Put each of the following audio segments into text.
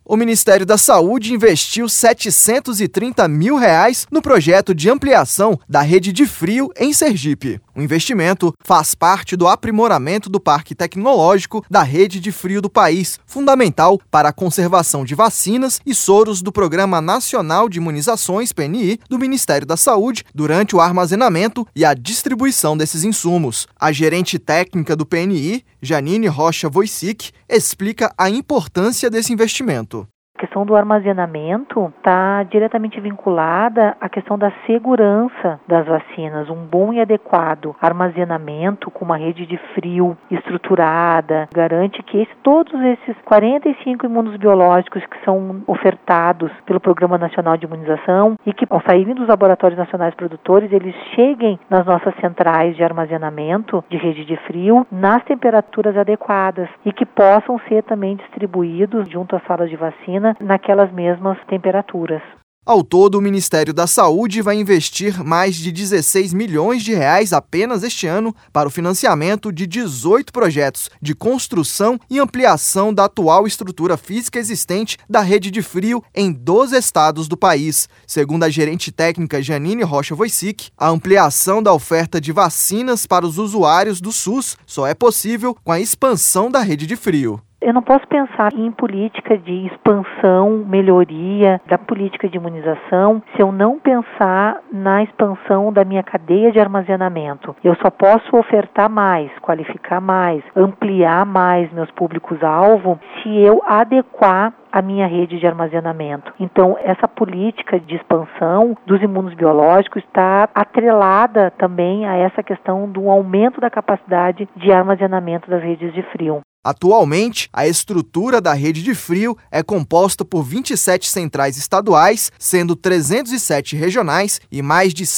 O Ministério da Saúde investiu R$ 730 mil no projeto de ampliação da rede de frio em Sergipe. O investimento faz parte do aprimoramento do parque tecnológico da rede de frio do país, fundamental para a conservação de vacinas e soros do Programa Nacional de Imunizações, PNI, do Ministério da Saúde, durante o armazenamento e a distribuição desses insumos. A gerente técnica do PNI, Janine Rocha Wojcik, explica a importância desse investimento. A questão do armazenamento está diretamente vinculada à questão da segurança das vacinas. Um bom e adequado armazenamento com uma rede de frio estruturada garante que todos esses 45 imunos biológicos que são ofertados pelo Programa Nacional de Imunização e que, ao saírem dos laboratórios nacionais produtores, eles cheguem nas nossas centrais de armazenamento de rede de frio nas temperaturas adequadas e que possam ser também distribuídos junto às salas de vacina naquelas mesmas temperaturas. Ao todo, o Ministério da Saúde vai investir mais de 16 milhões de reais apenas este ano para o financiamento de 18 projetos de construção e ampliação da atual estrutura física existente da rede de frio em 12 estados do país. Segundo a gerente técnica Janine Rocha Wojcik, a ampliação da oferta de vacinas para os usuários do SUS só é possível com a expansão da rede de frio. Eu não posso pensar em política de expansão, melhoria da política de imunização se eu não pensar na expansão da minha cadeia de armazenamento. Eu só posso ofertar mais, qualificar mais, ampliar mais meus públicos-alvo se eu adequar a minha rede de armazenamento. Então, essa política de expansão dos imunos biológicos está atrelada também a essa questão do aumento da capacidade de armazenamento das redes de frio. Atualmente, a estrutura da rede de frio é composta por 27 centrais estaduais, sendo 307 regionais e mais de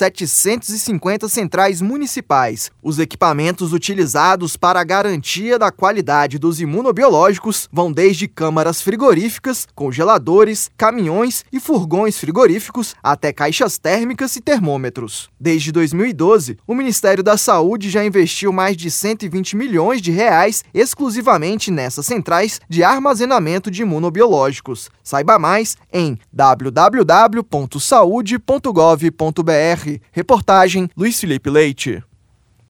750 centrais municipais. Os equipamentos utilizados para a garantia da qualidade dos imunobiológicos vão desde câmaras frigoríficas, congeladores, caminhões e furgões frigoríficos até caixas térmicas e termômetros. Desde 2012, o Ministério da Saúde já investiu mais de 120 milhões de reais exclusivamente nessas centrais de armazenamento de imunobiológicos. Saiba mais em www.saude.gov.br. Reportagem Luiz Felipe Leite.